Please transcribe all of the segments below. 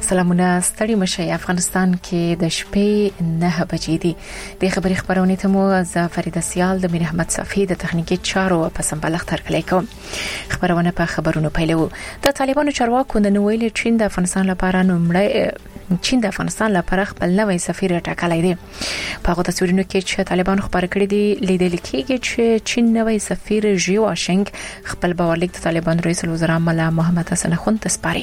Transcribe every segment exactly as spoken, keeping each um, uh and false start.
سلامونه ستړي مشه. افغانستان کې د شپې نه بجې دي. د خبري خبرونه ته مو ز فرید سیال د میر احمد صفی د تخنیکی چارو په سمبالغ ترکلې کوم. خبرونه په خبرونو پیلو. د طالبانو چارواکو د نویل چین د افغانستان لپاره نومړی چین د افغانستان لپاره خپل نوې سفیر ټاکلی دی. په هغه تصویرونو کې چې طالبانو خبر کړی دی لیدل کېږي چې چین نوې سفیر ژی واشنګ خپل باورلیک د طالبانو رئیس الوزرا ملا محمد حسن اخوند ته سپاري.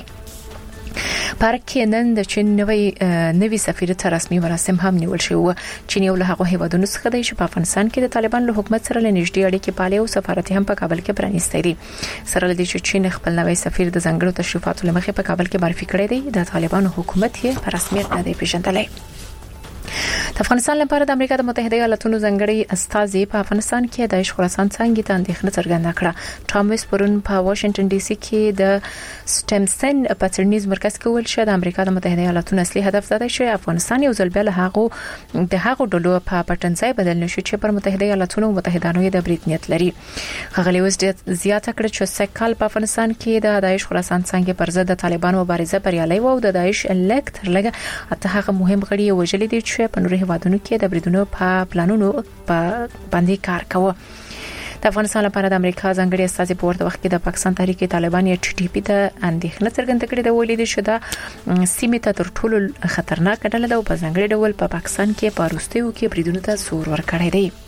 پارکې نن د چین نوې نوې سفیر ته رسمي مراسم هم نیول شو. چین یو له هغه هیوادونو څخه دی چې په افغانستان کې د طالبان له حکومت سره لنیږدې اړیکې پالي او سفارت هم په کابل کې پرانیستی دي. سره لدی چې چین خپل نوې سفیر د ځنګړو تشریفاتو لمخې په کابل کې معرفي کړی دی. د طالبان حکومت یې په رسمیت نه دی پیژندلی. د افغانستان لپاره د امریکا د متحده ایالاتونو ځنګړي استازي په افغانستان کې د خراسان څنګه ته اندېښنه څرګنده کړه. ټامس پرون په واشنگټن ډي سي کې د سټمسن پاترنیز مرکز کې ول شو د امریکا د متحده ایالاتونو اصلي هدف دا دی چې افغانستان یو ځل بیا له هغه د هغه ډلو په پټنځای بدل نشي چې پر متحده ایالاتونو او متحدانو د برید نیت لري. هغه لیوس زیاته کړه چې سکهال په افغانستان کې د داعش خراسان څنګه پر ضد د طالبانو مبارزه بریالي و او د داعش الکتر لګه اته هغه مهم غړي وژل دي چې په نورو هیوادونو کې د بریدونو په پلانونو په باندې کار کوي. د افغانستان لپاره د امریکا ځنګړي استازي په ورته وخت کې د پاکستان تحریک طالبان یا ټي ټي پی ته اندېښنه څرګنده کړې ده. ویلي دي چې دا سیمه ته تر ټولو خطرناک ډله ده او په ځنګړي ډول په پاکستان کې په وروستیو کې بریدونو ته زور ورکړی دی.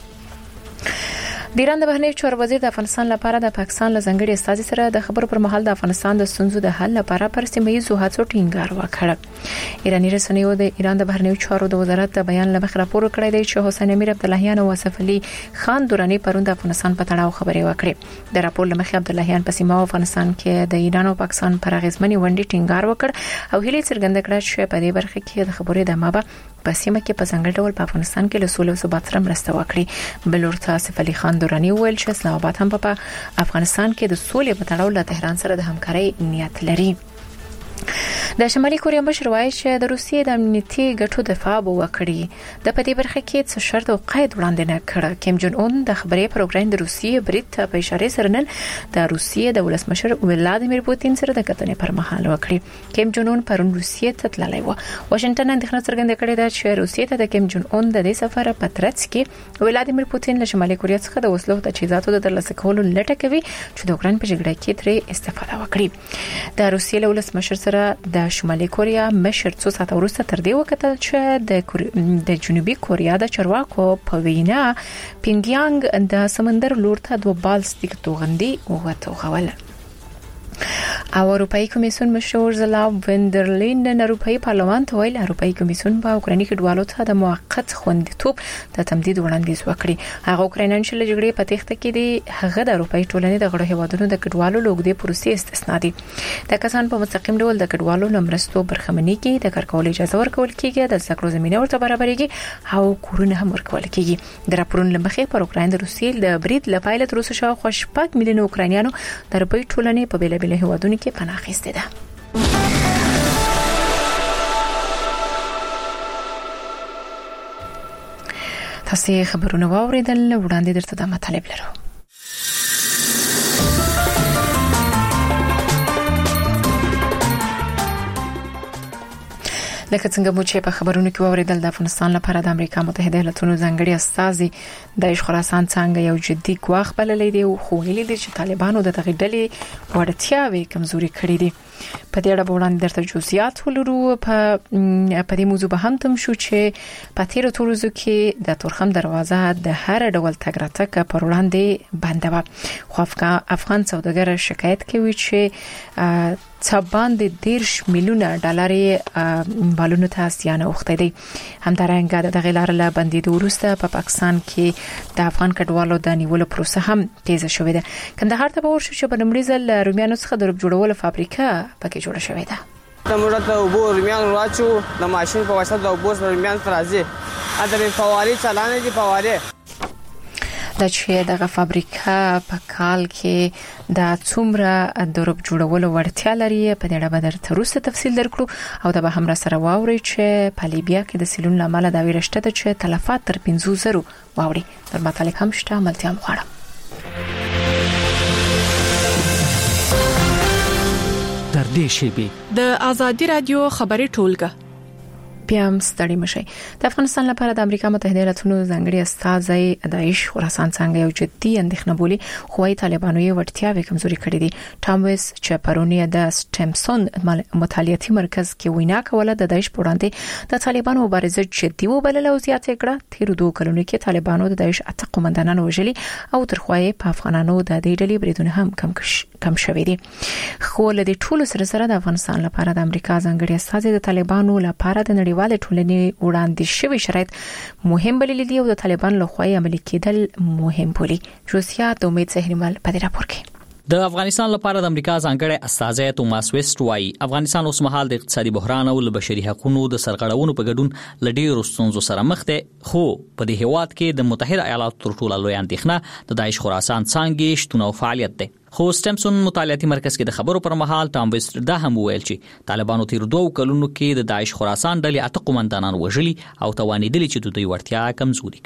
د ایران د بهرنیو چارو وزیر د افغانستان لپاره د پاکستان له ځنګړي استازي سره د خبرو پر مهال د افغانستان د ستونزو د حل لپاره پر سیمه ییزو هڅو ټینګار وکړ. ایرانی رسنیو د ایران د بهرنیو چارو د وزارت د بیان لمخ راپور کړی دی چې حسین امیر عبداللهیان او آصف علي خان دورانی پرون د افغانستان په تړاو خبرې وکړې. د راپور لمخ عبداللهیان په سیمه افغانستان کې د ایران او پاکستان پر اغیزمنې ونډې ټینګار وکړ او هیله څرګنده کړه چې په دې برخه کې د خبرې د مابه په سیمه کې په ځنګړي ډول په افغانستان کې له سولې او ثبات سره مرسته وکړي. بل ورته آصف علي خان دورانی ویل چې اسلام آباد هم په افغانستان کې د سولې په تړاو له تهران سره د همکارۍ نیت لري. د شمالي کوریا مشر وایي چې د روسیې د امنیتي ګټو دفاع وکړي. د پدې برخه کې څه شرط او قید وړاندې نه کړ. کیم جون اون د خبرې پروګرام د روسیې برید په اشاره سره نن د روسیې د ولسمشر ولادیمیر پوتین سره د کتنې پر مهال وکړي. کیم جون اون پرون روسیې ته تللی و. واشنگټن اندېښنه څرګنده کړې ده چې روسیې ته د کیم جون اون د دې سفر په ترڅ کې ولادیمیر پوتین له شمالي کوریا څخه د وسلو تجهیزاتو د ترلاسه کولو لټه کوي چې د اوکرين په جګړه کې ترې استفاده وکړي. د روسیې له ولسمشر سره د شمالي کوریا مشر څو ساعت وروسته تر دې وکتل چې د د جنوبي کوریا د چارواکو په وینا پینګیانګ د سمندر لور ته دوه بالستیک توغندي وغوښتل. او اروپאי کمیسیون مشر ارزلا وندرلین د اروپאי پارلمان ته ویل اروپאי کمیسیون په اوکراني کډوالو ته د موقت خوندیتوب د تمدید وړاندیز وکړي. هغه اوکرانیان چې له جګړې په تخته کې دي هغه د اروپאי ټولنې د غړو هیوادونو د کډوالو لوګدي پروسې استثنا دي. د کسان په مستقیم ډول د کډوالو لمرستو برخمنۍ کې د کارکول اجازه ورکول کیږي، د ذکر زمينه ورته برابرېږي او کورونه هم ورکول کیږي. د راپورونو لمخې پر اوکرين د روسیې د برید لپاره تر اوسه شاوخوا شپږ میلیون اوکرانیانو د اروپאי ټولنې په بیلابیل هیوادونو کې پناه اخیسته ده. تاسو خبرونه واوریدل، وړاندې درته د مطالب لرو. لکه څنګه مو چې په خبرونو کې واوریدل، د افغانستان لپاره د امریکا متحده ایالاتونو ځنګړي استازي د خراسان څنګه یو جدي ګواښ بللی دی او خو ویلي دي چې طالبانو د تغیډلې وړتیاوې کمزوري کړې دي. په دې اړه وړاندې درته جزئیات ولرو. په په دې موضوع به هم تم شو چې په تیر ټولزو کې د تورخم دروازه د هر ډول تګ راتګ پر وړاندې بنده و. خو افغان سوداګر شکایت کوي چې څه باندې دیرش میلیونه ډالر بالونو ته زیان اوخته دي. همدارنګه د غیلار له بندیدو وروسته په پاکستان کې د افغان کډوالو د نیولو پروسه هم تیز شوې ده. کندهار ته ورشو چې په نمړي ځل رومیانو څخه د روپ جوړولو فابریکه پکې جوړه شوې ده. تمرته ته وبو رومیان راچو د ماشين په واسطه د وبو رومیان ترازي اته په فواري چلانه دي فواري د چې دغه فابریکه په کال کې د څومره د روپ جوړولو وړتیا لري په دې اړه به درته وروسته تفصیل درکړو او دا به هم را سره واوري چې په لیبیا کې د سیلون لامل دا ویرشته ده چې تلفات تر پنځوس زره واوري. در مطالب هم شته، عملتیا مغواړم. در تر دې شیبې د ازادي رادیو خبري ټولګه. بیا هم ستړي مشي. د افغانستان لپاره د امریکا متحده ایالاتونو ځانګړي استازي داعش خراسان څنګه یو جدي اندېښنه بولي، خو وايي طالبانو یې وړتیاوې کمزوري کړې دي. ټام ویس چې پرونی د سټمسون مطالعاتي مرکز کې وینا کوله، د داعش په وړاندې د طالبانو مبارزه جدي وبلله او زیاته کړه. تیر دوه کلونو کې طالبانو د داعش اته قومندانان وژلي او ترخوای په افغانانو د دې ډلې بریدونه هم کم کم شوي دي. خو له دې ټولو سره سره د افغانستان لپاره د امریکا ځانګړي استازي د طالبانو لپاره د نړیوال ټولنې وړاندې شوی شرایط مهم بللي دي او د طالبان له خوا عملي کېدل مهم بولي. جوسیا د امید زهرمل په دې راپور کې د افغانستان لپاره د امریکا ځانګړي استازی توماس ویسټ وايي افغانستان اوس مهال د اقتصادي بحران او د بشري حقوقو د سرغړونو په ګډون لډیرو ستونزو سره مخ دی، خو په دې هیواد کې د متحده ایالاتو تر ټولو لوی اندېښنه د داعش خراسان څنګه شتون او فعالیت دی. خو سټمسون مطالعاتي مرکز کې د خبرو پر مهال ټام ویسټ دا هم ویل چې طالبانو تیر دوه کلونو کې د داعش خراسان ډلې اته قومندانان وژلي او توانیدلي چې د دوی وړتیا کمزوري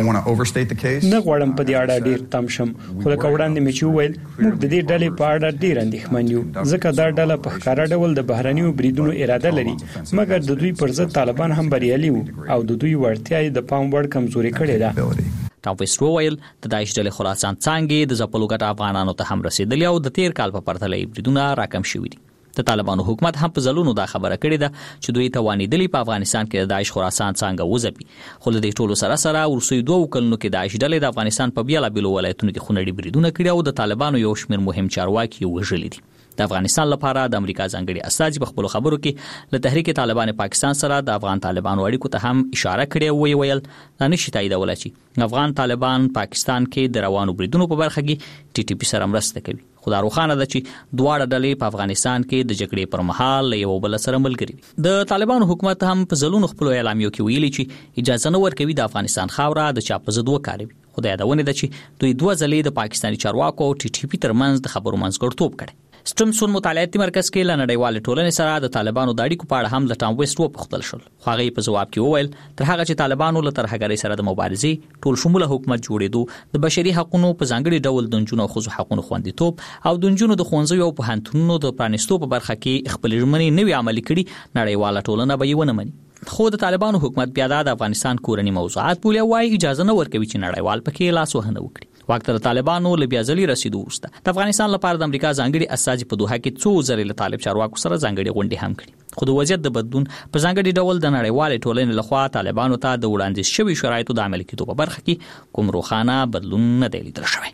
کړي. نه غواړم په دې اړه ډیر تم شم، خو د کوړاندې مې چې ویل موږ د دې ډلې په اړه ډیر اندېښمن یو، ځکه دا ډله په ښکارا ډول د بهرنیو بریدونو اراده لري، مګر د دوی پر ضد طالبان هم بریالي وو او د دوی وړتیا د پام وړ کمزوري کړي ده. ټام ویسټ وویل د داعش ډلې خراسان څنګه د ځپلو ګټه افغانانو ته هم رسیدلی او د تیر کال په پرتله بریدونه راکم شوي دي. د طالبانو حکومت هم په ځلونو دا خبره کړې ده چې دوی توانیدلي په افغانستان کې د داعش خراسان څنګه وځپي، خو له دې ټولو سره سره ورسوي دوه کلونو کې داعش ډلې د افغانستان په بیلابیلو ولایتونو کې خونړي بریدونه کړي او د طالبانو یو شمېر مهم چارواکي وژلي دي. د افغانستان لپاره د امریکا ځانګړي استازي په خپل خبرو کې له تحریک طالبان پاکستان سره د افغان طالبانو اړیکو ته هم اشاره کړې او ویل دا نشي تاییدولای چې افغان طالبان پاکستان کې د روانو بریدونو په برخه کې ټي ټي پی سره مرسته کوي. خو دا روښانه ده چې دواړه ډلې په افغانستان کې د جګړې پر مهال یو بل سره ملګري دي. د طالبانو حکومت هم په ځلونو خپل اعلامیو کې ویلي چې اجازه نه ورکوي د افغانستان خاوره د چا په ضد وکاروي. خو دا یادونه ده چې دوی دوه ځلې د پاکستاني چارواکو او ټي ټي پی ترمنځ د خبرو منځګړیتوب کړی. سټمسون مطالعاتي مرکز کې له نړیوال ټولنې سره د طالبانو د اړیکو په اړه هم له ټام ویسټ وپوښتل شول، خو هغه په جواب کې وویل تر هغه چې طالبانو له ترهګرۍ سره د مبارزې ټول شموله حکومت جوړېدو د بشري حقوقو په ځانګړي ډول د نجونو او ښځو حقوقو خوندیتوب او د نجونو د ښوونځیو او پوهنتونونو د پرانیستو په برخه کې خپل ژمنې نوي عملي کړي، نړیواله ټولنه به یې ونه مني. خو د طالبانو حکومت بیا د افغانستان کورنی موضوعات بولي او اجازه نه ورکوي چې نړیوال پکې لاس وهنه وکړي. وخت د طالبانو له بیا ځلې رسیدو وروسته د افغانستان لپاره د امریکا ځانګړي استازي په دوحه کې څو ځلې له طالب چارواکو سره ځانګړي غونډې هم کړې، خو د وضعیت د بدلون په ځانګړي ډول د نړیوالې ټولنې لخوا طالبانو ته د وړاندیز شوي شرایطو د عملي کېدو په برخه کې کوم روښانه بدلون نه دی لیدل شوی.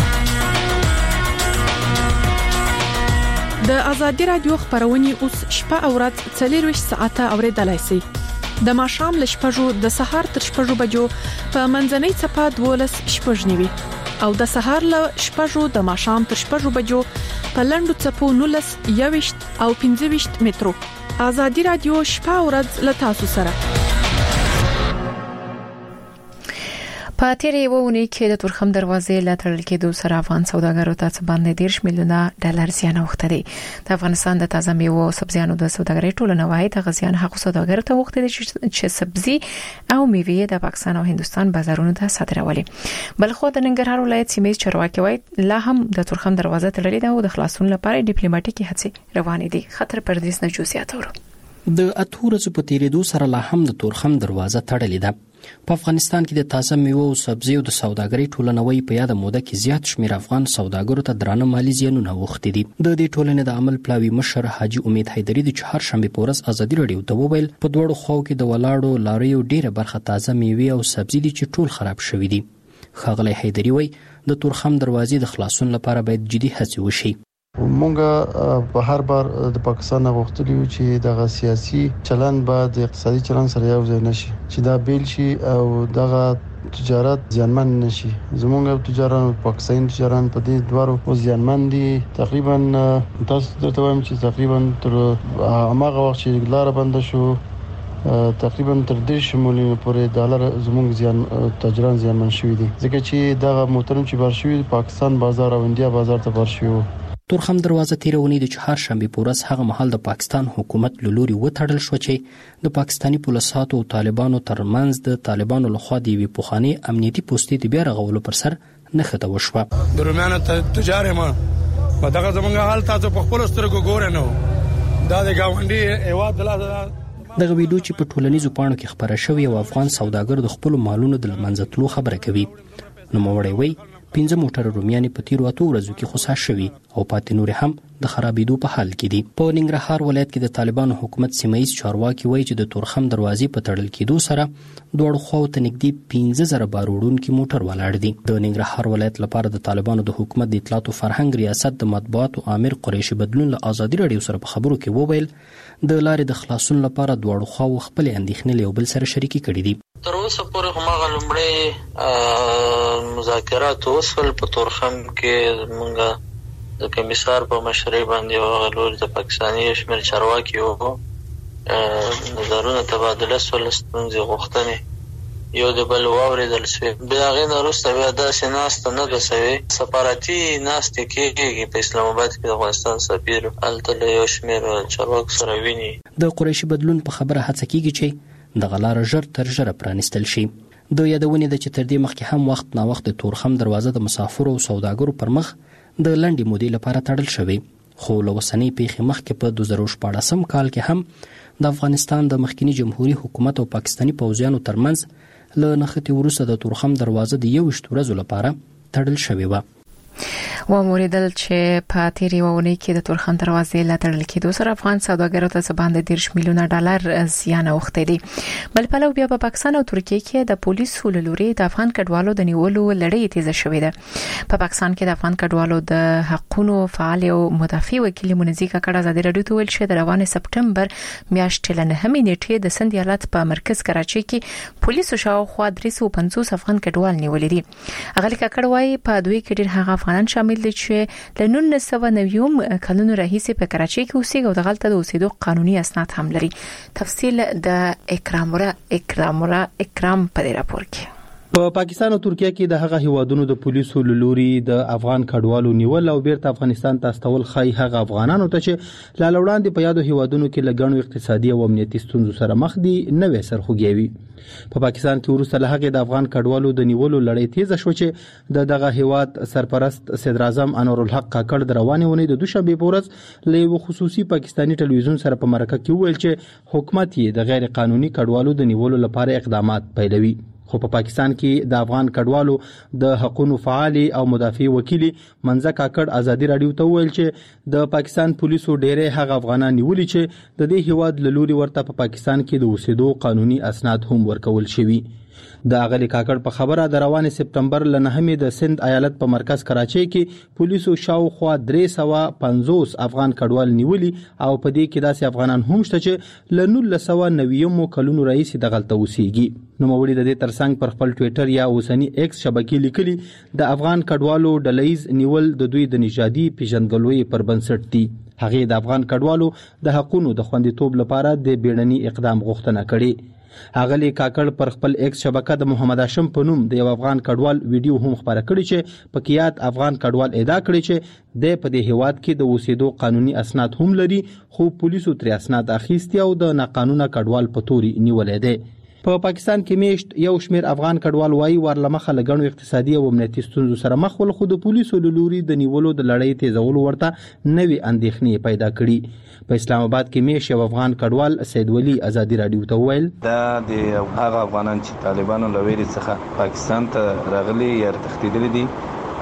د ازادي رادیو خبرونه اوس شپه او ورځ څلور ساعته اوریدلای شئ. د ماښام ل شپږو د سهار تر شپږو بجو په منځنۍ صفه دولس شپږ نیوي او د سهار ل شپږو د ماښام تر شپږو بجو په لندو صفو نولس یويشت او پنځه ویشت مترو. ازادي رادیو شپه او ورځ ل تاسو سره. په تیرې وونی کې د تورخم دروازې له تړل کېدو سره افغان سوداګرو ته څه باندې ډیر میلیونه ډالر زیان اوښته دي. د افغانستان د تازه میوو او سبزیانو د سوداګرۍ ټولنه وايي د غزيان حق سوداګرو ته وخت دي چې سبزي او میوې د پاکستان او هندستان بازارونو ته صادرولي. بلخو د ننګرهار ولایت سیمې چارواکي وايي لا هم د تورخم دروازه تړلې ده او د خلاصون لپاره ډیپلوماټیکي هڅې روانې دي. خطر پردیس نه جوسیاتورو د اتورز په تیریدو سره لا هم د تورخم دروازه تړلې ده. په افغانستان کې د تازه میوو او سبزیو د سوداګرۍ ټولنه وايي په یاد موده کې زیات شمېر افغان سوداګرو ته درانه مالی زیانونه اوښتي دي. د دې ټولنې د عمل پلاوي مشر حاجی امید حیدری د چهار شنبه په ورځ ازادي رادیو ته وویل په دوړو خو کې د ولاړو لاریو ډیره برخه تازه میوې او سبزي دي چې ټول خراب شوي دي. ښاغلی حیدری وايي د تورخم دروازې د خلاصون لپاره باید جدي هڅې وشي. مونږه په هر بار د پاکستان غوښتلی و چې دغه سیاسي چلن بعد اقتصادي چلن سره یو ځای نشي چې دا بیل شي او دغه تجارت زیانمن نشي. زمونږ تجاران پاکستاني تجاران په دې دوارو زیانمن دي. تقریبا تاسو درته وایم چې تقریبا تر هغه وخت چې لار بند شو تقریبا تر دېرش میلیون پورې ډالر زموږ زیان تاجران زیانمن شوي دي ځکه چې دغه موټرونه چې بار شوي پاکستان بازار او انډیا بازار ته بار شوي. تورخم دروازه تیرونی د چهار شنبه په ورځ هغه مهال د پاکستان حکومت له لوري وتړل شو چې د پاکستاني پولیسو او طالبانو ترمنځ د طالبانو لخوا د وی پوخانی امنیتي پوسټې د بیا رغولو پر سر نخته وشوه. د رومانو تجارت ما دغه زمونږ حال تاسو په خپل سترګو ګورئ نو دا د گاونډي هیواد د لاسه دغه ویډیو چې په ټولنیزو پاڼو کې خبره شوې او افغان سوداګر د خپل مالونو د منځ تلو خبره کوي. نو موړی وای پنځه موټر رومیانې په تیرو اتو ورځو کې خصا شوي او پاتې نور هم د خرابېدو په حال کې دي. په ننګرهار ولایت کې د طالبانو حکومت سیمایي چارواکي وایي چې د تورخم دروازې په تړل کېدو سره دوړ خو ته نږدې پنځه زره بار وړونکي موټر ولاړ دي. د ننګرهار ولایت لپاره د طالبانو د حکومت د اطلاعات او فرهنګ ریاست د مطبوعاتو امیر قریشي بدلون له ازادي رادیو سره په خبرو کې وویل د لارې د خلاصون لپاره دوړ خو خپل اندېښنې له بل سره شریکي کړې دي. تر اوسه پورې هماغه لومړی مذاکرات وسول په تورخم کې موږ د کمیسار په مشرۍ باندې او لور د پاکستاني شمیر چارواکي وو نظرونه تبادله سول ستونزې غوښتنې یو د بل واوریدل شوې. بیا هغې نه وروسته بیا داسې ناسته نه ده سوې سفارتي ناستې کېږي په اسلام آباد کې د افغانستان سفیر هلته له یو شمېر چارواکو سره ویني. د قریشي بدلون په خبره هڅه کېږي چې د غلار ژر تر ژره پرانستل شي. د یادونې د چې تر دې مخکې هم وخت نا وخت د تورخم دروازه د مسافرو او سوداګرو پر مخ د لنډې مودې لپاره تړل شوی، خو له اوسنۍ پیښې مخکې په دوه زره شپاړسم کال کې هم د افغانستان د مخکنی جمهوریت حکومت او پاکستاني پوځیانو ترمنځ له نښتې وروسته د تورخم دروازه د یوویشت ورځو لپاره تړل شوې وه. و موریدل چې په تیرې وونې کې د تورخم دروازې لا تړل کېدو سره افغان سوداګرو ته څه د دیرش میلیونه ډالر زیان اوښتی دی. بل پلو بیا په پاکستان او ترکیه کې د پولیسو له لوري د افغان کډوالو د نیولو لړۍ تیزه شوې ده. په پاکستان کې د افغان کډوالو د حقوقو فعال او مدافع وکیل منځي کاکړ ازادي رادیو ته ویل چې د روانه سپټمبر میاشتې له نهمې نیټې د سند ایالت په مرکز کراچي کې پولیسو شاوخوا درې سوه پنځوس افغان کډوال نیولې دي. هغه کاکړ وايي په دوی کې ډېر هغه افغانان شامل دي چې له نولس سوه نوي کلونو راهیسې په کراچي کې اوسېږي او د غلطه د اوسېدو قانوني اسناد هم لري. تفصیل د اکرامورا اکرامورا اکرام په راپور کې. په پاکستان او ترکیه کې د هغه هیوادونو د پولیسو لوري د افغان کډوالو نیول او بیرته افغانستان ته استول خای هغه افغانانو ته چې لا لوړاندې په یادو هیوادونو کې لګڼو اقتصادي او امنیتي ستونزو سره مخ دي نوې سرخوږي. په پاکستان کې ورسته له هغه د افغان کډوالو د نیولو لړۍ تیزه شو چې د دغه هیواد سرپرست صدر اعظم انور الحق کاکړ د روانې ونې د دوشنبه په ورځ له یو خصوصي پاکستاني ټلویزیون سره په مرکه کې ویل چې حکومت یې د غیر قانوني کډوالو د نیولو لپاره اقدامات پیلوي. خو په پاکستان کې د افغان کډوالو د حقوقو فعال او مدافع وکیل منځه کاکړ ازادي رادیو ته ویل چې د پاکستان پولیسو ډېرې هغه افغانان نیولي چې د دې هیواد له لوري ورته په پاکستان کې د اوسېدو قانوني اسناد هم ورکول شوي. د اغلی کاکړ په خبره د روانې سپټمبر ل نهمې د سند ایالت په مرکز کراچي کې پولیسو شاوخوا درې سوه پنځوس افغان کډوال نیولي او په دې کې داسې افغانان هم شته چې ل نولس سوه نوي کلونو راهیسې د غلطه اوسېږي. نوموړي د دې ترڅنګ پر خپل ټویټر یا اوسنی ایکس شبکې لیکلي د افغان کډوالو ډلهیز نیول د دوی د نژادي پیژندګلوۍ پر بنسټ دي. هغه د افغان کډوالو د حقوقو د خوندیتوب لپاره د بیړني اقدام غوښتنه کړې. اغلی کاکړ پر خپل ایکس شبکه د محمد هاشم په نوم د یو افغان کډوال ویډیو هم خبره کړې چې په کیات افغان کډوال ادعا کړې چې د په دې هیواد کې د اوسېدو قانوني اسناد هم لري خو پولیسو تر اسناد اخیستي او د ناقانونه کډوال په توري نیولې ده. په پا پاکستان کې میشت یو شمیر افغان کډوال وایي ورلمخه لګڼو اقتصادي او امنیتي ستونزو سره مخ ول خو د پولیسو لوري د نیولو د لړۍ تیزولو ورته نوې اندېښنې پیدا کړي. په اسلام آباد کې میش یو افغان کډوال سید ولی ازادي رادیو ته ویل دا د هغه افغانان چې طالبانو لوري څخه پاکستان ته راغلي یا تښتیدلي دي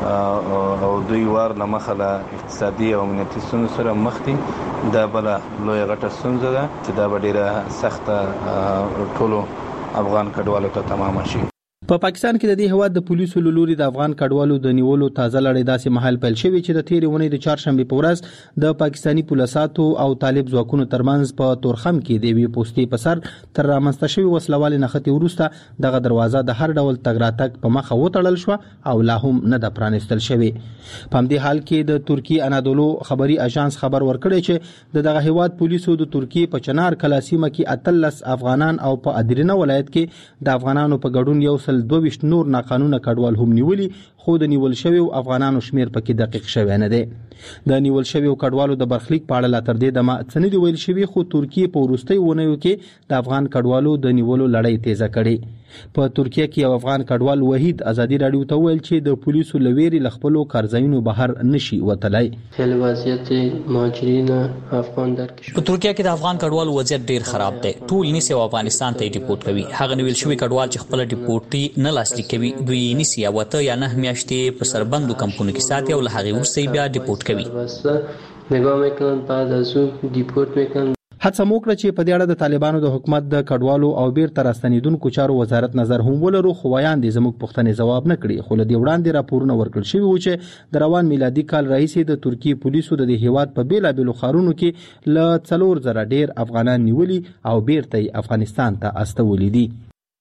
او دوی ور لمخه له اقتصادي او امنیتي ستونزو سره مخ دي. دا بل لوی غټه ستونزه ده چې دا ډیره سخته ټولو افغان کډوالو ته تمام شي. په پا پاکستان کې د دې هواد د پولیسو لوري د افغان کډوالو د نیولو تازه لړۍ داسې محل پیل شوې چې د تیرې ونې د چهارشنبه په ورځ د پاکستاني پولیساتو او طالب ځواکونو ترمنځ په تورخم کې د وی پوسټي په سر تر رامنځته شوی وسلوال نښتې وروسته دغه دروازه د هر ډول تګ راتګ په مخه وتړل شو او لا هم نه د پرانستل شوی. په همدې حال کې د ترکی انادولو خبري اژانس خبر ورکړی چې دغه هواد پولیسو د ترکی په چنار کلاسیمه کې اتلس افغانان او په ادرینه ولایت کې د افغانانو په ګډون یو سل دوه ویشت نور ناقانونه کډوال هم نیولي خو د نیول شویو افغانانو شمیر پکې دقیق شوی نه دی. د نیول شویو کډوالو د برخلیک په اړه لا تر دې دمه څه نه دی ویل شوی، خو ترکیه په وروستیو اونیو کې د افغان کډوالو د نیولو لړۍ تیزه کړې. په ترکیه کې یو افغان کډوال وحید ازادي رادیو ته ویل چې د پولیسو لویری لخپلو کارځایونو بهر نشي وتلای. فعل وضعیت مهاجرین افغان در په ترکیه کې د افغان کډوالو وضعیت ډیر خراب دی. ټول نیسي او افغانستان ته ډیپورت کوي. هغه نیول شوی کډوال چې خپل ډیپورټي نه لاسلیک کوي دوی نیسي او ته یا نه میاشتې په سربندو کمپونو کې ساتي او له هغه ورسې بیا ډیپورت کوي. نگاه میکنن بعد از اون دیپورت میکنن. هڅه موکړه چې په دې اړه د طالبانو د حکومت د کډوالو او بیرته راستنیدونکو چارو وزارت نظر هم ولرو، خو وایاندې زموږ پوښتنې ځواب نه کړي. خو له دې وړاندې راپورونه ورکړل شوي وو چې د روان میلادي کال راهیسې د ترکیې پولیسو د دې هیواد په بیلابېلو ښارونو کې له څلور زره ډیر افغانان نیولي او بیرته یې افغانستان ته استولي دي.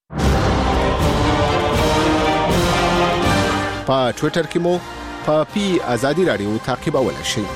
په ټویټر کې مو په پی ازادي رادیو تعقیبولای شئ.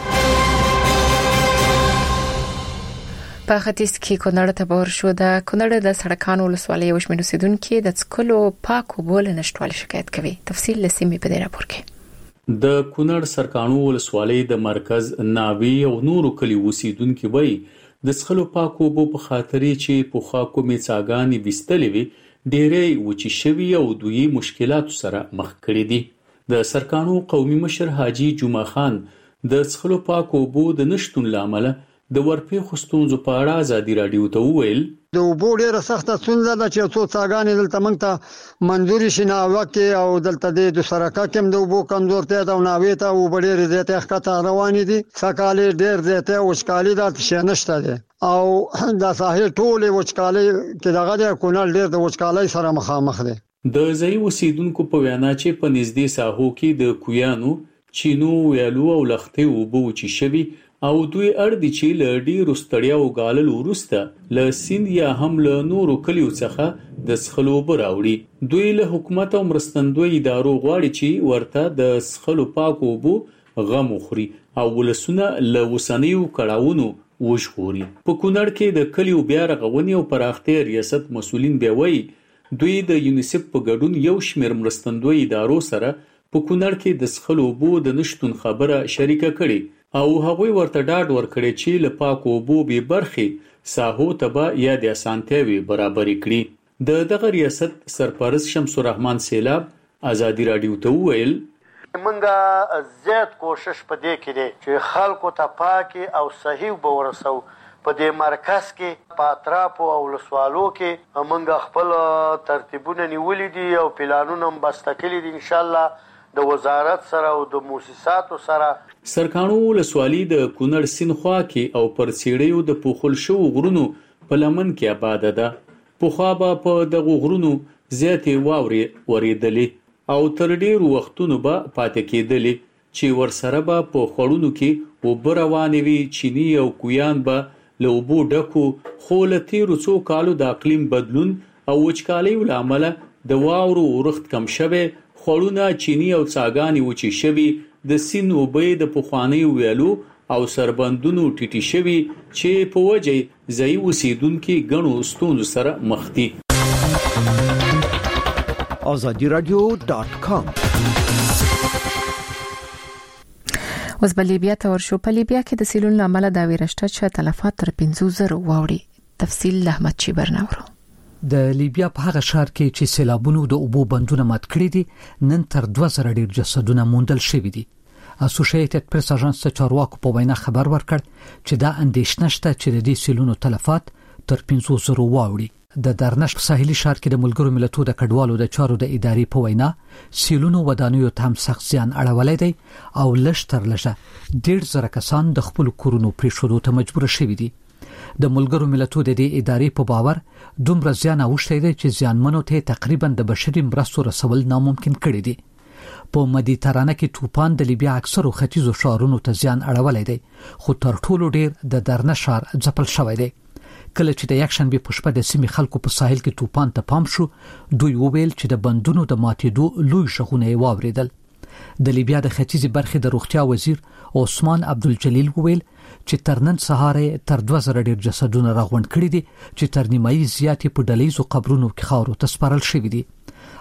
په ختیځ کې کونړ ته بور شو. د کونړ د سړکانو ولسوالۍ یو شمېر اوسیدونکو د څکلو پاکو بول نشټوال شکایت کوي. تفصیل لسیمې په دې راپور کې. د کونړ سرکانو ولسوالۍ د مرکز ناوی او نورو کلی اوسیدونکو وایي د څکلو پاکو بو په خاطرې چې په خا کومې څاګانې وستلې وي ډېرې وچی شوی او دوی مشکلات سره مخ کړي دي. د سرکانو قومي مشر حاجی جمعه خان د څکلو پاکو بو د نشټون لامل د ورپې خستونزو په اړه ازادي رادیو ته وویل د اوبو ډیره سخته ستونزه ده چې څو څاګانې دلته موږ ته منظوري شي ناوه کې او دلته د سرکا کې د اوبو کمزورتیا ده او ناوې ته اوبه ډېرې زیاتې ښکته روانې دي. سږکال ډېر زیاتې وچکالي ده، شی نشته دی او د ساحل ټولې وچکالۍ کې دغه د کونړ ډېر د وچکالۍ سره مخامخ دی. د ځای اوسیدونکو په وینا چې په نږدې ساحو کې د کویانو، چینو، ویالو او لختې اوبه وچې شوي او دوی اړ دي چې له ډیرو ستړیا او غاللو وروسته له سیند یا هم له نورو کلیو څخه د څښلو اوبه راوړي. دوی له حکومت او مرستندوی ادارو غواړي چې ورته د څښلو پاکو اوبو غم وخوري او ولسونه له وسنیو کړهونو وژغوري. په کونړ کې د کلیو بیا رغونې او پراختیا ریاست مسؤلین بیا وایي دوی د یونیسف په ګډون یو شمېر مرستندوی ادارو سره په کونړ کې د څښلو اوبو د نشټون خبره شریکه کړي او هغوی ورته ډاډ ورکړي چې له پاکو اوبو به برخې ساحو ته یا د اسانتیاوي برابرې کړي. د دغه ریاست سرپرست شمس الرحمن سیلاب ازادي رادیو ته وویل منګه زیات کوشش پدې کړي چې خلکو ته پاکي او صحیح به ورسو. په دې مرکز کې په اطراف او ولسوالو کې منګه خپل ترتیبونه نیولې دي او پلانونه هم بسته کړي دي ان شاء الله د وزارت سره او د مؤسساتو سره. سرکانو ولسوالۍ د کونړ سیند خوا کې او پر سیړیو د پوخل شو غرونو په لمن کې آباد ده. پوخا به په دغه غرونو زیاتې واورې وریدلې او تر ډیرو وختونو به پاتې کېدلې چې ورسره به په خړونو کې اوبه روانې وي. چینی او کویان به له اوبو ډکو، خو له تیرو څو کالو د اقلیم بدلون او وچکالیو له امله د واورو ورښت کم شوی، خړونه، چینی او څاګانې وچې شوي، د سیند اوبه د پخوانیو ویالو او سربندونو ټیټي شوي چې په وجه ځای اوسیدونکي ګڼو ستونزو سره مخ دي. آزادی رادیو ډاټ کام. اوس په لیبیا ته ورشو. په لیبیا کې د سیلون لامل دا ویرشته چې تلفات تر پنځه زره واوړي. تفصیل احمد چیبر نورو. د لیبیا په هغه ښار کې چې سیلابونو د اوبو بندونه مات کړی دي نن تر دوه زره ډیر جسدونه موندل شوي دي. اسوسییټډ پریس اژانس چارواکو په وینا خبر ورکړ چې دا اندېښنه شته چې د دې سیلونو تلفات تر پنځه زره واوړي. د درنش په ساحلي ښار کې د ملګرو ملتونو د کډوالو د چارو د ادارې په وینا سیلونو ودانیو ته هم سخت زیان اړولی دی او لږ تر لږه ډیر زره کسان د خپل کورونو پریښودو ته مجبور شوي دي. د ملګرو ملتونو د دې ادارې په باور دومره زیان اوښتی دی چې زیانمنو ته تقریبا د بشري مرستو رسول ناممکن کړي دي. په مدیترانه کې طوفان د لیبیا اکثرو ختیځو ښارونو ته زیان اړولی دی، خو تر ټولو ډیر د درنه ښار ځپل شوی دی. کله چې د یکشنبه په شپه د سیمې خلکو په ساحل کې طوفان ته پام شو، دوی وویل چې د بندونو د ماتېدو لوی شغونه یې واوریدل. د لیبیا د ختیځي برخې د روغتیا وزیر عثمان عبدالجلیل وویل چې تر نن سهار تر دوه زره ډیر جسدونه راغونډ کړي دي چې تر نیمایي زیاتې په ډلهیزو قبرونو کې خاورو ته سپارل شوي دي.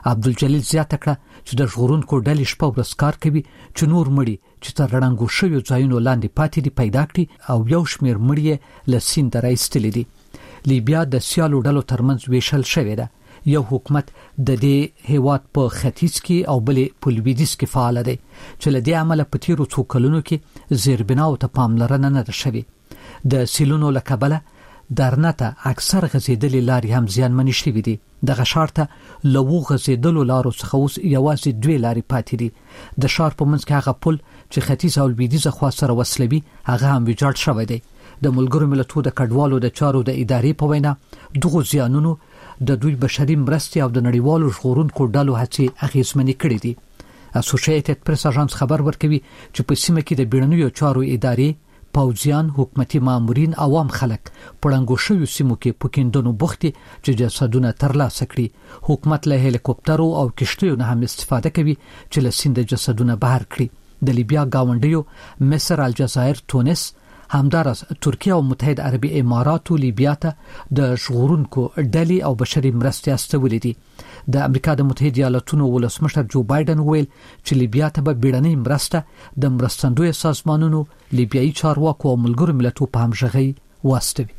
عبدالجلیل زیاته کړه چې د ژغورونکو ډلې شپه ورځ کار کوي چې نور مړي چې تر رڼګو شویو ځایونو لاندې پاتې دي پیدا کړي او یو شمېر مړي له سیند راایستلي دي. لیبیا د سیالو ډلو ترمنځ ویشل شوې ده. یو حکومت د دې هیواد په ختیځ کې او بلې په لویدیځ کې فعال دی چې له دې عمله په تیرو څو کلونو کې زیربناو ته پاملرنه نه ده شوې. د سیلونو له کبله درنته اکثر غزیدلې لارې هم زیانمنې شوې دي. دغه ښار ته له اوو غزیدلو لارو څخه اوس یوازې دوې لارې پاتې دي. د ښار په منځ کې هغه پل چې ختیځ او لویدیځه خوا سره وصلوي هغه هم ویجاړ شوی دی. د ملګرو ملتونو د کډوالو د چارو د ادارې په وینا دغه زیانونو د دوی بشري مرستې او د نړیوالو ژغورونکو ډلو هڅې اغیزمنې کړې دي. اسوسییټډ پریس اژانس خبر ورکوي چې په سیمه کې د بیړنیو چارو ادارې، پوځیان، حکومتي مامورین، عوام خلک پړنګو شویو سیمو کې په کیندونو بوختي چې جسدونه ترلاسه کړي. حکومت له هلیکوپټرو او کشتیو نه هم استفاده کوي چې له سیند جسدونه بهر کړي. د لیبیا گاونډیو مصر، الجزایر، تونس، همدارس ترکیه او متحد عربي اماراتو لیبیا ته د ژغورونکو ډلې او بشري مرستې استولې دي. د امریکا د متحده ایالاتونو ولسمشر جو بایدن ویل چې لیبیا ته به بیړنۍ مرسته د مرستندوی سازمانونو، لیبیایي چارواکو او ملګرو ملتونو په همغږۍ واستوي.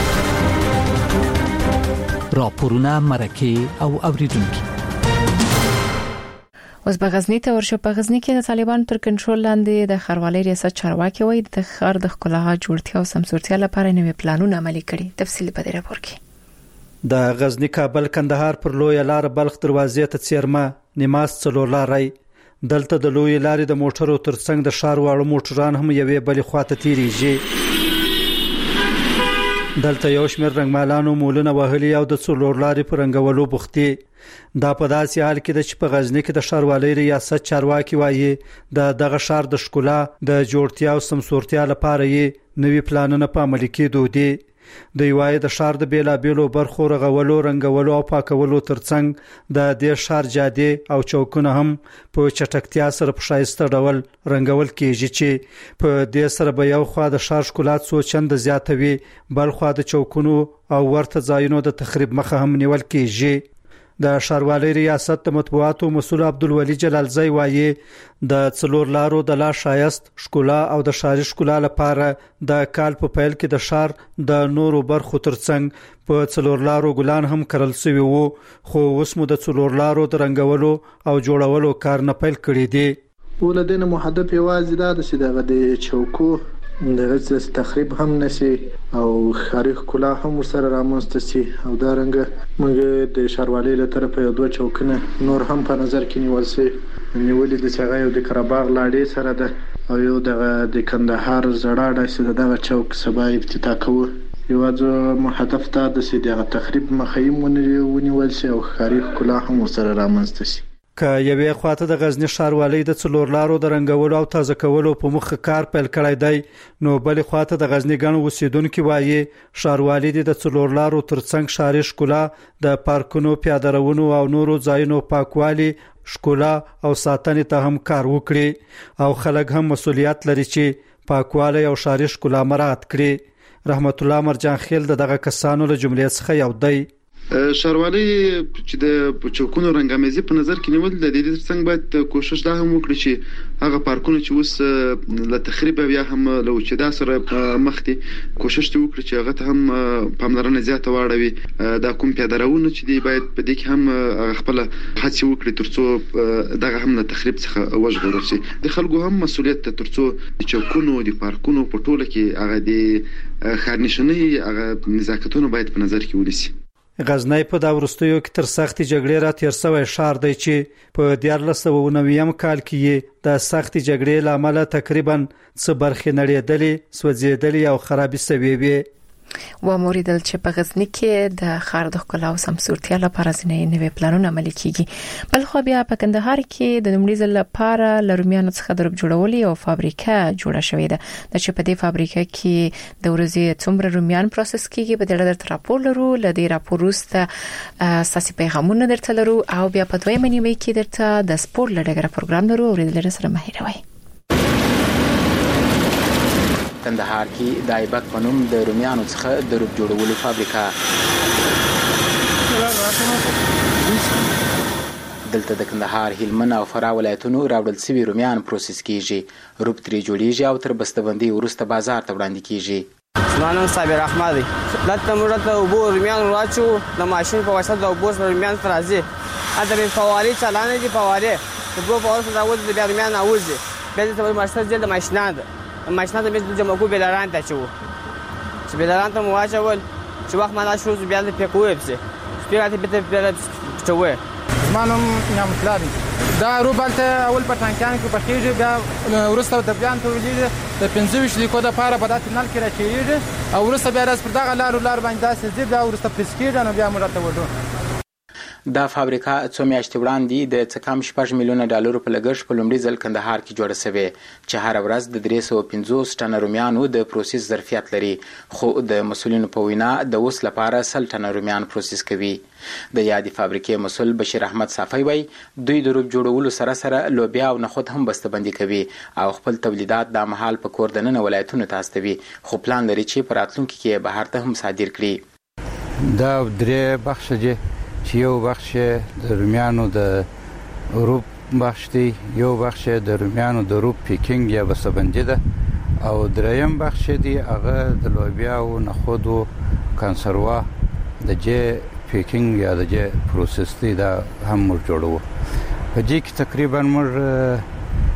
راپورونه مرکه او اوریدونکو. اوس په غزنی ته ورشه. په غزنی کې د طالبانو تر کنټرول لاندې د ښاروالۍ ریاست چارواکي وایي د ښار د ښکلا جوړتیا او سمسورتیا لپاره نوي پلانونه عملي کړي. تفصیل په دې راپور کې. د غزنی کابل کندهار پر لوی لار بلخ دروازې ته څیرمه نیماس څلور لارې دلته د لوی لارې د موټرو ترڅنګ د ښار واړو موټران هم یوې بلې خواته تیریږي. دلته یو شمېر رنګمالانو مولونه وهلي او د څلور لارې پر رنګولو بوختي. دا په داسې حال کې د چې په غزنی کې د ښاروالۍ ریاست چارواکي وایي د دغه ښار د ښکلا د جوړتیا او سمسورتیا لپاره یې نوي پلانونه په عملي کېدو دي. دوی وایي د ښار د بیلابیلو برخو رغولو، رنګولو او پاکولو ترڅنګ د دې ښار جادې او چوکونه هم په چټکتیا سره په ښایسته ډول رنګول کېږي چې په دې سره به یو خوا د ښار ښکلا څو چنده زیاتوي، بل خوا د چوکونو او ورته ځایونو د تخریب مخه هم نیول کېږي. د ښاروالۍ ریاست د مطبوعاتو مسؤل عبدالولي جلالزی وایي د څلور لارو د لا شایست، ښکلا او د ښاري ښکلا لپاره د کال په پیل کې د ښار د نورو برخو ترڅنګ په څلور لارو ګلان هم کرل شوي وو، خو اوس مو د څلور لارو د رنګولو او جوړولو کار نه پیل کړی دی. ولدین محدب یوازې دا د سیدغه د چوکو دغه تخریب هم نشي او ښاري ښکلا هم ورسره رامنځته شي او دا رنګ موږ د ښاروالۍ له طرفه یو دوه چوکونه نور هم په نظر کې نیول شي. نیولې د څنګه یو د کراباغ لاړې سره ده او یو دغه د کندهار زړاړه چې دغه چوک سبا افتتاح کوو. یو ځو هدف ته د سیدغه تخریب مخیم ونیول شي او ښاري ښکلا هم ورسره رامنځته شي. که یوې خواته د غزنی ښاروالۍ د څلور لارو د رنګولو او تازه کولو په مخ کار پیل کړی دی، نو بلې خواته د غزنی ګڼ اوسیدونکو وایي ښاروالۍ د څلور لارو ترڅنګ ښاري ښکلا، د پارکونو، پیاده روونو او نورو ځایونو پاکوالي، ښکلا او ساتنې ته هم کار وکړي او خلک هم مسؤلیت لري چې پاکوالی او ښاري ښکلا مراعات کړي. رحمت الله مرجان خیل دغه کسانو له جملې څخه یو دی. ښاروالۍ چې د چوکونو رنګامیزي په نظر کې نیول د دې ترڅنګ باید کوشش دا هم وکړي چې هغه پارکونه چې اوس له تخریب یا هم له وچېدا سره مخ دي کوشش وکړي چې هغه ته هم پاملرنه زیاته واړوي. دا کوم پیاده روونه چې دی باید په دې کې هم خپل هڅه وکړي ترڅو دغه هم له تخریب څخه وژغورل شي. د خلکو هم مسؤلیت ترڅو د چوکونو د پارکونو په ټوله کې هغه د ښارنشینۍ هغه نزاکتونه باید په نظر کې ونیسي. غزنی په دا وروستیو کې تر سختي جګړې را تیر شوی ښار دی چې په دیارلس سوه او نوي کال کې د سختي جګړې لامل تقریبا څه برخې نړېدلې، سوځېدلې او خرابې شوې وي. و موریدل چې په غزنی کې د ښار د ښکلا او سمسورتیا لپاره ځینې نوي پلانونه عملي کیږي. بل خو بیا په کندهار کې د لومړي ځل لپاره لرومیانو څخه درب جوړولې او فابریکه جوړه شوې ده. د چې په دې فابریکه کې د ورځې څومره رومیان پروسس کیږي په دې اړه درته راپور لرو. ل دې راپور وروسته اساسي پیغامونه درته لرو او بیا په دویمه نیمه کې درته د سپورت لړګره پروګرام لرو. اوریدل سره مه هېروئ. کندهار کې د ایبک په نوم د رومیانو څخه د روب جوړولو فابریکه. دلته د کندهار، هلمند او فراه ولایتونو راوړل شوي رومیان پروسس کیږي. روب ترې جوړیږي او تر بسته‌بندۍ وروسته بازار ته وړاندې کیږي. زما نوم صابر احمد دی. دلته موږ ته اوبو رومیان واچو د ماشین په واسطه د اوبو سره رومیان ته راځي. هلته مې فوارې چالانې دي، فوارې د دوه فوارو سره راوځي، بیا رومیان راوځي، بیا دلته به ماشین ځي د ماشینان ده د ماشینان ته مې جمع کوو بیلران ته اچوو، چې بیلران ته مو واچول چې وخت معنا شو بیا دلته پې کوو پسې سپي راته بېرته بیا پټوو. زما نوم نعمت الله دی. دا روب هلته اول په ټانکیانو کې پخېږي، بیا وروسته د بیان تولیږي، د پنځه ویشت لیکو دپاره په دا تونل کې راچېږي او وروسته بیا راز پر دغه لارو لار باندې داسې ځي، بیا وروسته پریس کېږي، نو بیا موږ راته وړو. دا فابریکه څو میاشتې وړاندې د څه کم شپږ میلیونه ډالرو په لګښت په لومړي ځل کندهار کې جوړه شوې، چې هره ورځ د درې سوه پنځوس ټنه رومیانو د پروسس ظرفیت لري، خو د مسؤلینو په وینا د اوس لپاره سل ټنه رومیان پروسس کوي. د یادې فابریکې مسؤل بشیر احمد صافی وایي دوی د روب جوړولو سره سره لوبیا او نخود هم بسته‌بندي کوي او خپل تولیدات دا مهال په کور دننه ولایتونو ته استوي، خو پلان لري چې په راتلونکي کې بهر ته هم صادر کړي. دا درې بخشه دي چې یو بخش د رومیانو د روب بخش دی، یو بخش د رومیانو د روب پیکینګ یا بسته‌بندي ده، او دریم بخش دی هغه د لوبیا او نخودو کنسروا د جې پیکینګ یا د جې پروسس دی، دا هم موږ جوړو. په دې کې تقریبا موږ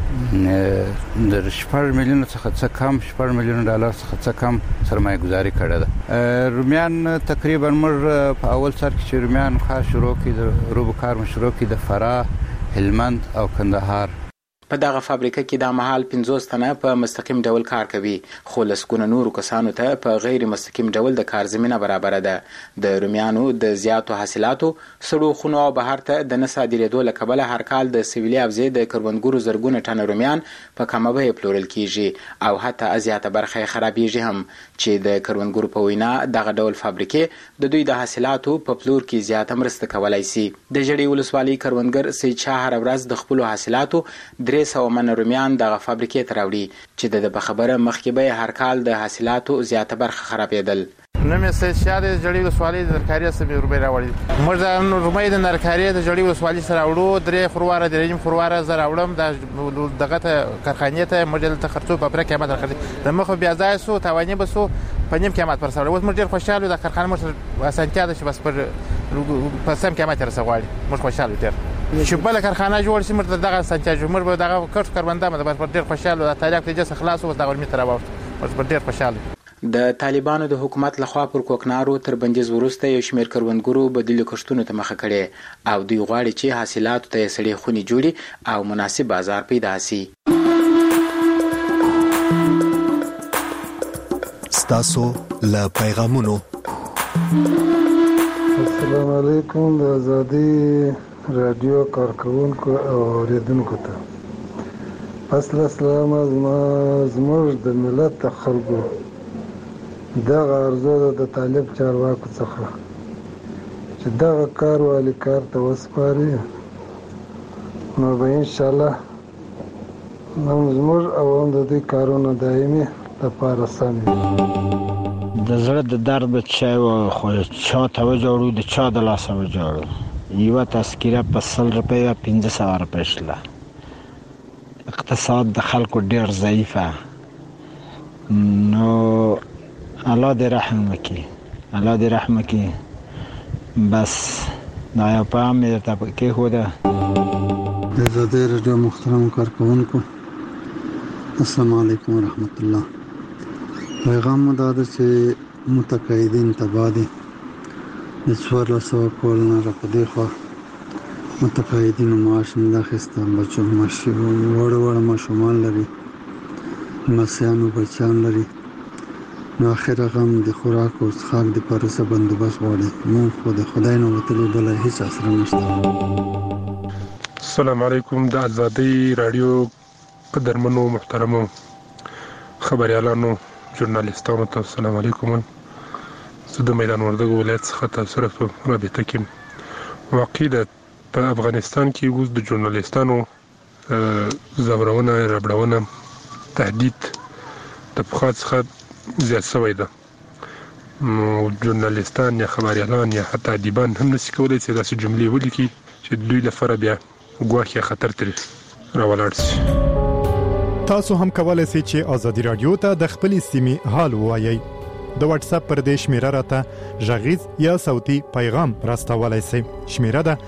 د شپږ میلیونه څخه څه کم شپږ میلیونه ډالر څخه څه کم سرمایه گذاري کړې ده. رومیان تقریبا موږ په اول سر کې چې رومیان خاص شروع کړي د روب کار مو شروع کړي د فراه، هلمند او کندهار. په دغه فابریکه کې د مهال پنځوس تنه په مستقیم ډول کار کوي، خو لسګونه نورو کسانو ته په غیر مستقیم ډول د کار زمینه برابره ده. د رومیانو د زیاتو حاصلاتو سړو خونو او بهر ته د نه صادرېدو له کبله هر کال د سویلي حوزې د کروندګرو زرګونه ټنه رومیان په کمه بیه پلورل کیږي او حتی زیاته برخه یې خرابېږي هم، چې د کروندګرو په وینا دغه ډول فابریکې د دوی د حاصلاتو په پلور کې زیاته مرسته کولی شي. د ژړۍ ولسوالۍ کروندګر سید شاه هره ورځ د خپلو حاصلاتو درې سوه منه رومیان دغه فابریکې ته راوړي، چې د ده په خبره مخکې به هر کال د حاصلاتو زیاته برخه خرابېدل. نوم یې سید شاه دی، د ژړۍ ولسوالۍ د نرکاري څخه مې رومۍ راوړي. موږ د رومۍ د نرکاري د ژړۍ ولسوالۍ څخه راوړو، درې خرواره درې نیم خرواره زه راوړم دغه ته کارخانې ته. موږ دلته خرڅو په پوره قیمت راخلي، د مخه بیا ځای سو تاواني به سو په نیم قیمت پر سره. اوس موږ ډېر خوشحال یو، د کارخانه موږ اسانتیا ده چې بس پر په سم قیمت یې رسغواړي. موږ خوشحال یو ډېر چې بله کارخانه جوړ شي، موږ دغه اسانتیا جوړ موږ به دغه کټ کاربنده مده بس ډېر خوشحال یو. د تاریخ تجس خلاص اوس دغه میته راوړو، موږ ډېر خوشحال یو. د طالبانو د حکومت لخوا پر کوکنارو تر بندیز وروسته یو شمېر کروندګرو بدیلو کښتونو ته مخه کړې او دوی غواړي چې حاصلاتو ته یې سړې خونې جوړي او مناسب بازار پیدا شي. ستاسو له پیغامونو. السلام علیکم د آزادی رادیو کارکونکو او اوریدونکو ته اصل السلام زموږ د ملت د خلکو دغه ارزو ده د طالب چارواکو څخه چې دغه کار والی کار ته وسپاري، نو به انشاءالله هم زموږ او هم د دوی کارونه دایمي لپاره سم وي. د زړه د درد به چا خو چا ته وجوړو، د چا د لاسه وجوړو. یوه تذکیره په سل روپۍ یا پنځه سوه روپۍ شله. اقتصاد د خلکو ډېر ضعیفه، نو الله دې رحم وکړي، الله دې رحم وکړي. بس دا یو پیغام مې درته کېښوده. د آزادۍ راډیو محترم کارکوونکو السلام علیکم ورحمت الله. پیغام مو دا ده چې متقاعدین تباه دي. د څوارلس سوه کال نه را په دې خوا متقاعدینو معاش نه ده اخیسته. بچو وړه وړه ماشومان لري، لمسیانو بچیان لري، نو اخر غم د خوراک او څښاک دپاره څه بندوبست غواړي. مونږ خو د خدای نه وتلي بله هېڅ اسره نشته. السلام علیکم. د آزادۍ راډیو قدرمنو محترمو خبریالانو ژورنالیستانو ته السلام علیکم. زه د میدان وردګو ولایت څخه تاسو سره په رابطه کې واقع ده. په افغانستان کې اوس د ژورنالیستانو ځورونه، ربړونه، تهدید د پخوا څخه زیات شوی ده. نو ژورنالیستان یا خبریالان یا حتی ادیبان هم نشي کولی چې داسې جملې ولیکي چې دوی لپاره بیا ګواښ خطر تر راولاړ شي. تاسو هم کولای شئ چې ازادي رادیو ته د خپل سیمې حال ووایي. د واتس اپ پر دې شمیره راته ژغیز یا صوتي پیغام راستولای شئ. شمیره ده